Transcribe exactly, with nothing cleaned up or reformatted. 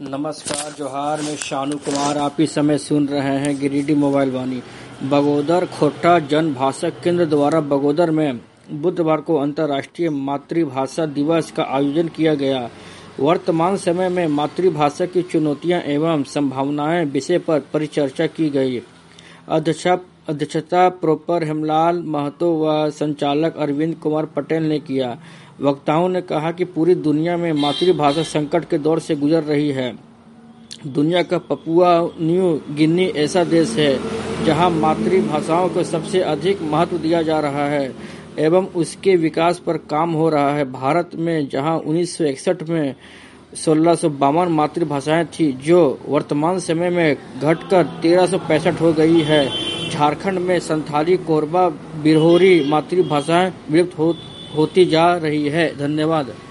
नमस्कार जोहार, मैं शानू कुमार। आप इस समय सुन रहे हैं गिरिडीह मोबाइल वाणी। बगोदर खोटा जनभाषा केंद्र द्वारा बगोदर में बुधवार को अंतर्राष्ट्रीय मातृभाषा दिवस का आयोजन किया गया। वर्तमान समय में मातृभाषा की चुनौतियां एवं संभावनाएं विषय पर परिचर्चा की गई। अध्यक्षा अध्यक्षता प्रोफेसर हेमलाल महतो व संचालक अरविंद कुमार पटेल ने किया। वक्ताओं ने कहा कि पूरी दुनिया में मातृभाषा संकट के दौर से गुजर रही है। दुनिया का पपुआ न्यू गिनी ऐसा देश है जहां मातृभाषाओं को सबसे अधिक महत्व दिया जा रहा है एवं उसके विकास पर काम हो रहा है। भारत में जहां उन्नीस सौ इकसठ में सोलह सौ बावन मातृभाषाएं थी, जो वर्तमान समय में घटकर तेरह सौ पैंसठ हो गई है। झारखंड में संथाली, कोरबा, बिरहोरी मातृभाषाएं विलुप्त हो, होती जा रही है। धन्यवाद।